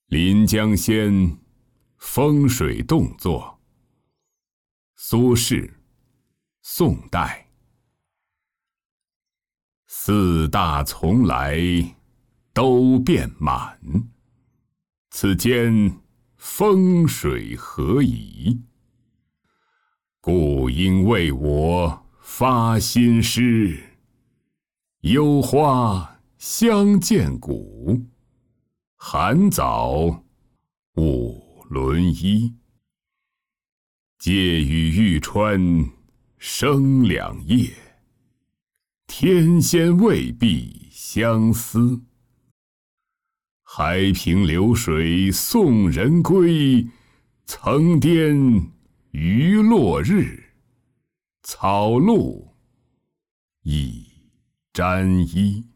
临江仙，风水动作。苏轼，宋代。四大从来，都变满。此间风水何宜？故应为我发新诗，幽花相见古，寒早舞轮衣。借与玉川生两夜，天仙未必相思。还凭流水送人归，曾颠余落日，草露已沾衣。